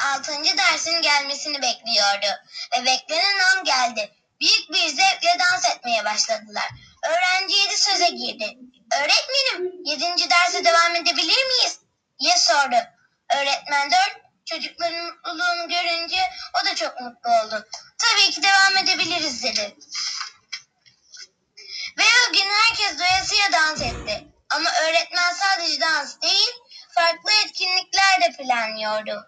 6. dersin gelmesini bekliyordu ve beklenen an geldi. Büyük bir zevkle dans etmeye başladılar. Öğrenci 7 söze girdi. "Öğretmenim, 7. derse devam edebilir miyiz?" diye sordu. Öğretmen 4 çocukların mutluluğunu görünce o da çok mutlu oldu. "Tabii ki devam edebiliriz," dedi. Ve o gün herkes doyasıya dans etti. Ama öğretmen sadece dans değil, farklı etkinlikler de planlıyordu.